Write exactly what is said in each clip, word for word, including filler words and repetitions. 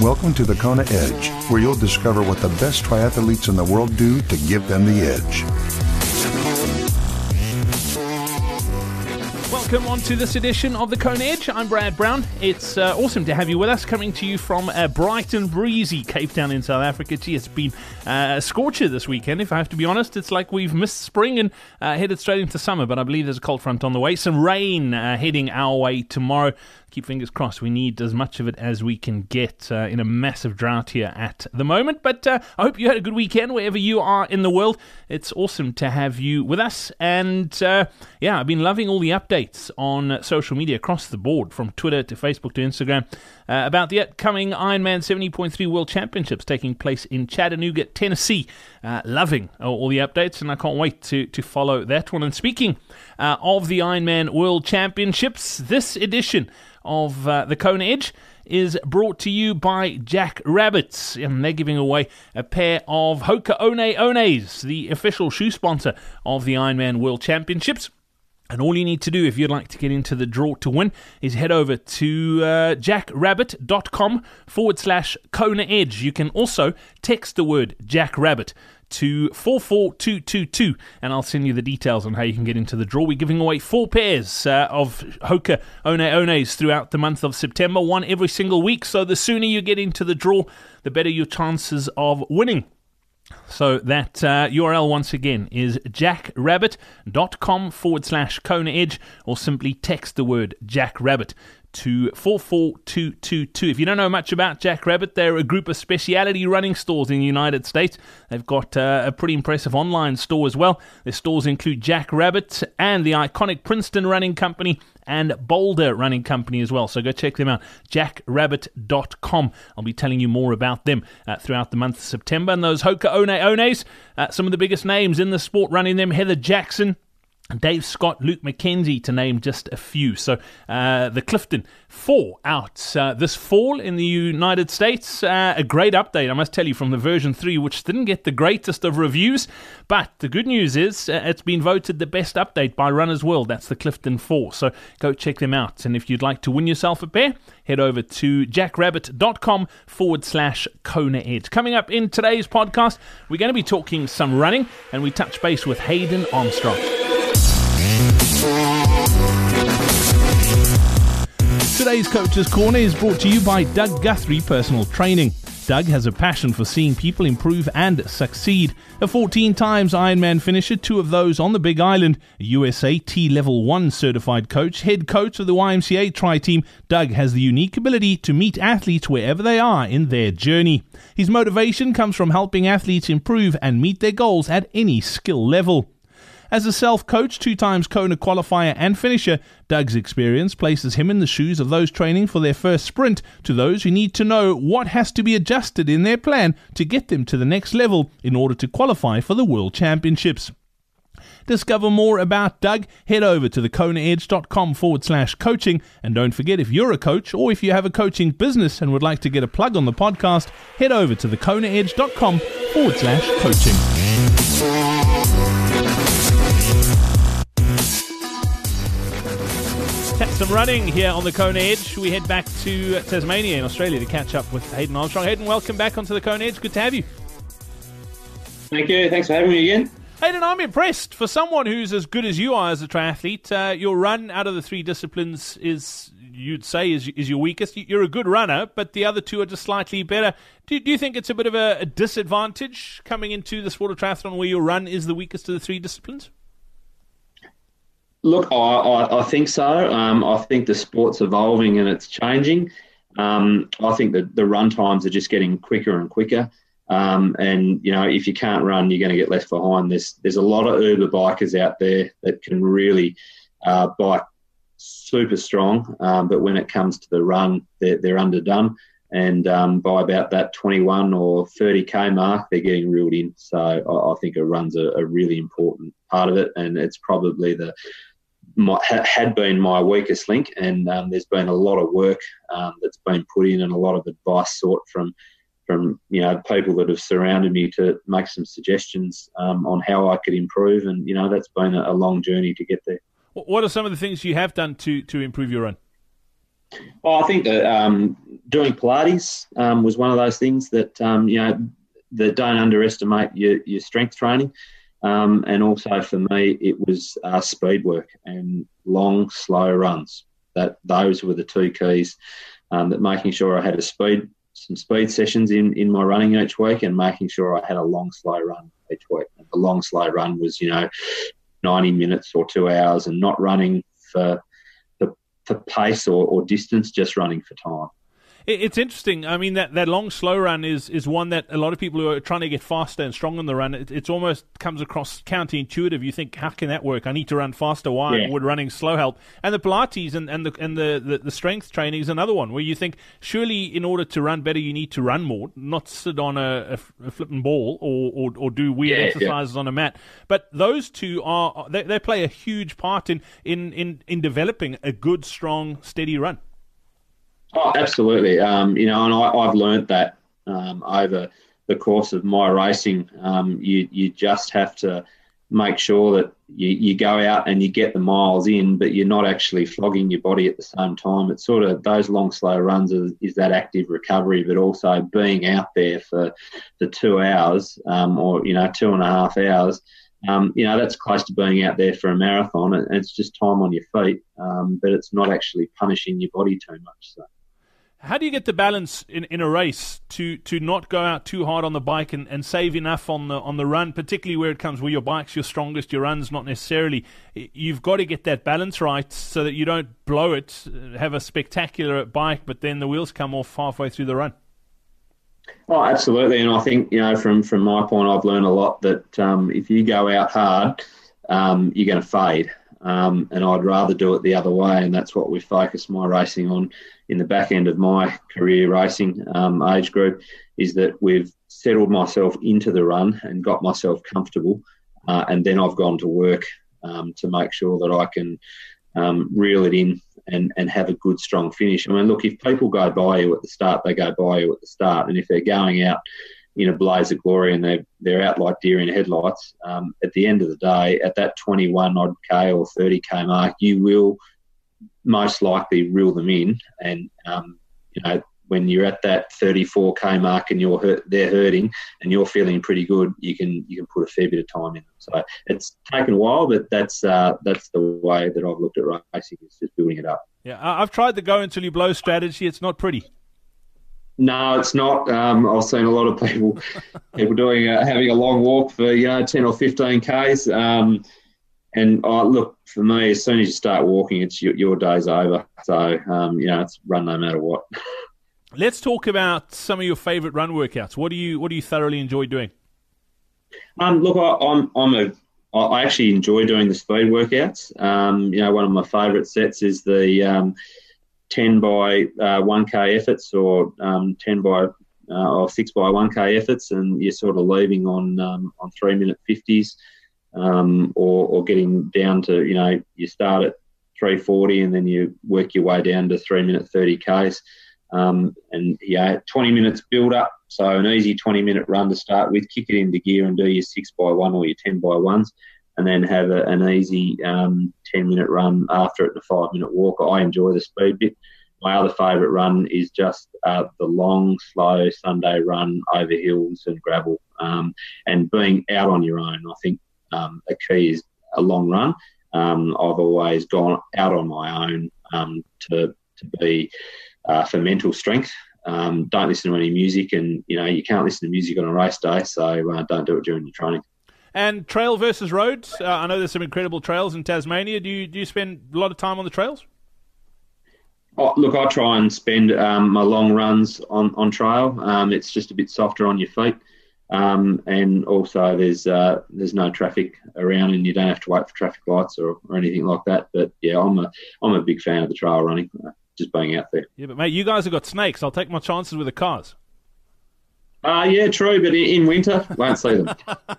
Welcome to the Kona Edge, where you'll discover what the best triathletes in the world do to give them the edge. Welcome on to this edition of the Kona Edge. I'm Brad Brown. It's uh, awesome to have you with us, coming to you from uh, bright and breezy Cape Town in South Africa. Gee, it's been uh, a scorcher this weekend, if I have to be honest. It's like we've missed spring and uh, headed straight into summer, but I believe there's a cold front on the way. Some rain uh, heading our way tomorrow. Keep fingers crossed. We need as much of it as we can get uh, in a massive drought here at the moment. But uh, I hope you had a good weekend wherever you are in the world. It's awesome to have you with us. And uh, yeah, I've been loving all the updates on social media across the board, from Twitter to Facebook to Instagram, uh, about the upcoming Ironman seventy point three World Championships taking place in Chattanooga, Tennessee. Uh, loving all the updates, and I can't wait to, to follow that one. And speaking uh, of the Ironman World Championships, this edition of uh, the Kona Edge is brought to you by Jack Rabbit, and they're giving away a pair of Hoka One Ones, the official shoe sponsor of the Ironman World Championships. And all you need to do if you'd like to get into the draw to win is head over to uh, jackrabbit.com forward slash Kona Edge. You can also text the word Jackrabbit to four four two two two, and I'll send you the details on how you can get into the draw. We're giving away four pairs uh, of Hoka One Ones throughout the month of September, one every single week. So the sooner you get into the draw, the better your chances of winning. So that uh, U R L once again is jackrabbit.com forward slash Kona Edge, or simply text the word Jackrabbit to four four two two two. If you don't know much about Jack Rabbit, they're a group of specialty running stores in the United States. They've got uh, a pretty impressive online store as well. Their stores include Jack Rabbit and the iconic Princeton Running Company and Boulder Running Company as well. So go check them out, jackrabbit dot com. I'll be telling you more about them uh, throughout the month of September. And those Hoka One Ones, uh, some of the biggest names in the sport running them: Heather Jackson, Dave Scott, Luke McKenzie, to name just a few. So uh, the Clifton four out uh, this fall in the United States. Uh, a great update, I must tell you, from the version three, which didn't get the greatest of reviews. But the good news is uh, it's been voted the best update by Runners World. That's the Clifton four. So go check them out. And if you'd like to win yourself a pair, head over to jackrabbit.com forward slash Kona Edge. Coming up in today's podcast, we're going to be talking some running, and we touch base with Hayden Armstrong. Today's Coach's Corner is brought to you by Doug Guthrie Personal Training. Doug has a passion for seeing people improve and succeed. A fourteen times Ironman finisher, two of those on the Big Island, a U S A T Level one certified coach, head coach of the Y M C A Tri-Team, Doug has the unique ability to meet athletes wherever they are in their journey. His motivation comes from helping athletes improve and meet their goals at any skill level. As a self-coach, two times Kona qualifier and finisher, Doug's experience places him in the shoes of those training for their first sprint, to those who need to know what has to be adjusted in their plan to get them to the next level in order to qualify for the World Championships. Discover more about Doug, head over to thekonaedge.com forward slash coaching, and don't forget, if you're a coach or if you have a coaching business and would like to get a plug on the podcast, head over to thekonaedge.com forward slash coaching. Tap some running here on the Kona Edge. We head back to Tasmania in Australia to catch up with Hayden Armstrong. Hayden, welcome back onto the Kona Edge. Good to have you. Thank you. Thanks for having me again. Hayden, I'm impressed. For someone who's as good as you are as a triathlete, uh, your run out of the three disciplines is, you'd say, is, is your weakest. You're a good runner, but the other two are just slightly better. Do, do you think it's a bit of a, a disadvantage coming into the sport of triathlon where your run is the weakest of the three disciplines? Look, I, I, I think so. Um, I think the sport's evolving and it's changing. Um, I think that the run times are just getting quicker and quicker. Um, and, you know, if you can't run, you're going to get left behind. There's there's a lot of Uber bikers out there that can really uh, bike super strong, um, but when it comes to the run, they're, they're underdone. And um, by about that twenty-one or thirty K mark, they're getting reeled in. So I, I think a run's a, a really important part of it, and it's probably the my, had been my weakest link. And um, there's been a lot of work um, that's been put in and a lot of advice sought from from you know people that have surrounded me to make some suggestions um, on how I could improve. And you know that's been a, a long journey to get there. What are some of the things you have done to to improve your run? Well, I think that um, doing Pilates um, was one of those things that, um, you know, that don't underestimate your, your strength training. Um, and also for me, it was uh, speed work and long, slow runs. That those were the two keys. Um, that making sure I had a speed, some speed sessions in, in my running each week, and making sure I had a long, slow run each week. And the long, slow run was, you know, ninety minutes or two hours, and not running for for, for pace or, or distance, just running for time. It's interesting. I mean, that, that long, slow run is, is one that a lot of people who are trying to get faster and strong on the run, it it's almost comes across counterintuitive. You think, how can that work? I need to run faster. Why yeah. would running slow help? And the Pilates and, and, the, and the, the, the strength training is another one where you think, surely in order to run better, you need to run more, not sit on a, a, a flipping ball or, or, or do weird yeah, exercises yeah. on a mat. But those two, are they, they play a huge part in, in, in, in developing a good, strong, steady run. Oh, absolutely. Um, you know, and I, I've learned that um, over the course of my racing. Um, you you just have to make sure that you, you go out and you get the miles in, but you're not actually flogging your body at the same time. It's sort of those long, slow runs is, is that active recovery, but also being out there for the two hours um, or, you know, two and a half hours. Um, you know, that's close to being out there for a marathon. And it's just time on your feet, um, but it's not actually punishing your body too much. So. How do you get the balance in, in a race to, to not go out too hard on the bike and, and save enough on the on the run, particularly where it comes where your bike's your strongest, your run's not necessarily. You've got to get that balance right so that you don't blow it, have a spectacular bike, but then the wheels come off halfway through the run. Oh, absolutely. And I think, you know, from, from my point, I've learned a lot that um, if you go out hard, um, you're going to fade. Um, and I'd rather do it the other way, and that's what we focus my racing on in the back end of my career racing um, age group, is that we've settled myself into the run and got myself comfortable, uh, and then I've gone to work um, to make sure that I can um, reel it in and, and have a good, strong finish. I mean, look, if people go by you at the start, they go by you at the start, and if they're going out in a blaze of glory and they're, they're out like deer in headlights, um, at the end of the day, at that twenty-one odd K or thirty K mark, you will most likely reel them in. And, um, you know, when you're at that thirty-four K mark and you're hurt, they're hurting and you're feeling pretty good, you can you can put a fair bit of time in them. So it's taken a while, but that's uh, that's the way that I've looked at racing, is just building it up. Yeah, I've tried the go until you blow strategy. It's not pretty. No, it's not. Um, I've seen a lot of people people doing uh, having a long walk for, you know, ten or fifteen Ks. Um, and uh, look, for me, as soon as you start walking, it's your, your day's over. So, um, you know, it's run no matter what. Let's talk about some of your favourite run workouts. What do you what do you thoroughly enjoy doing? Um, look, I, I'm I'm a I actually enjoy doing the speed workouts. Um, you know, one of my favourite sets is the um, ten by one K efforts, or um, ten by uh, or six by one K efforts, and you're sort of leaving on um, on three minute fifties, um, or or getting down to, you know, you start at three forty and then you work your way down to three minute thirty Ks. Um, and yeah, twenty minutes build up. So an easy twenty minute run to start with, kick it into gear and do your six by one or your ten by ones, and then have a, an easy um, ten minute run after it, and a five minute walk. I enjoy the speed bit. My other favourite run is just uh, the long, slow Sunday run over hills and gravel, um, and being out on your own. I think um, a key is a long run. Um, I've always gone out on my own um, to to be Uh, for mental strength. Um, don't listen to any music, and, you know, you can't listen to music on a race day, so uh, don't do it during your training. And trail versus roads, uh, I know there's some incredible trails in Tasmania. Do you do you spend a lot of time on the trails? Oh, look, I try and spend um, my long runs on, on trail. Um, it's just a bit softer on your feet, um, and also there's uh, there's no traffic around, and you don't have to wait for traffic lights or, or anything like that. But yeah, I'm a I'm a big fan of the trail running. Just being out there. Yeah, but mate, you guys have got snakes. I'll take my chances with the cars. Uh, yeah, true, but in winter, won't see them.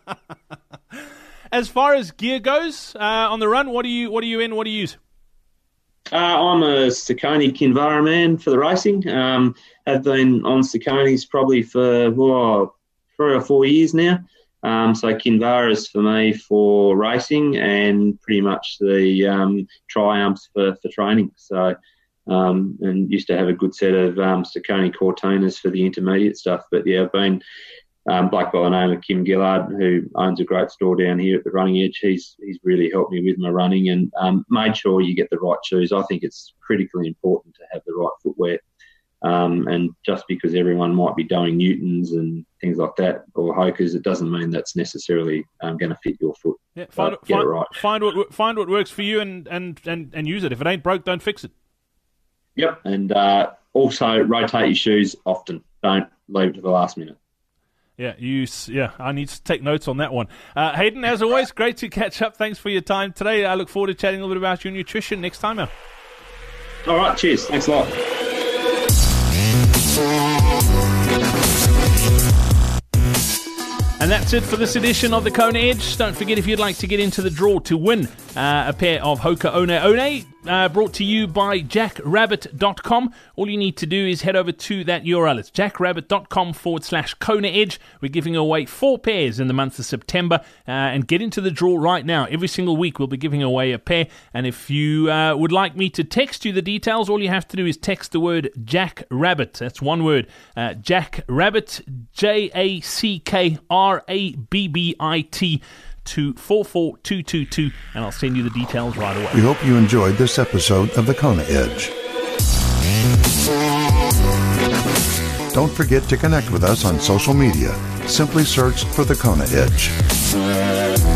As far as gear goes, uh, on the run, what do you what are you in? What do you use? Uh, I'm a Saucony Kinvara man for the racing. Um, have been on Sauconys probably for oh, three or four years now. Um, so Kinvara is for me for racing, and pretty much the um, Triumphs for, for training. So um, and used to have a good set of um, Saucony Cortinas for the intermediate stuff. But yeah, I've been um, bloke by the name of Kim Gillard, who owns a great store down here at the Running Edge. He's he's really helped me with my running and um, made sure you get the right shoes. I think it's critically important to have the right footwear. Um, and just because everyone might be doing Newtons and things like that or Hokers, it doesn't mean that's necessarily um, going to fit your foot. Yeah, find, get find, it right. find what find what works for you and, and, and, and use it. If it ain't broke, don't fix it. Yep, and uh, also rotate your shoes often. Don't leave it to the last minute. Yeah, you. Yeah, I need to take notes on that one. Uh, Hayden, as always, great to catch up. Thanks for your time today. I look forward to chatting a little bit about your nutrition next time out. All right, cheers. Thanks a lot. And that's it for this edition of the Kona Edge. Don't forget, if you'd like to get into the draw to win uh, a pair of Hoka One One, uh, brought to you by jack rabbit dot com. All you need to do is head over to that U R L. It's jack rabbit dot com forward slash Kona Edge. We're giving away four pairs in the month of September. Uh, and get into the draw right now. Every single week we'll be giving away a pair. And if you uh, would like me to text you the details, all you have to do is text the word Jack Rabbit. That's one word. Uh, Jack Rabbit, J A C K R A B B I T, to four four two two two, and I'll send you the details right away. We hope you enjoyed this episode of the Kona Edge. Don't forget to connect with us on social media. Simply search for the Kona Edge.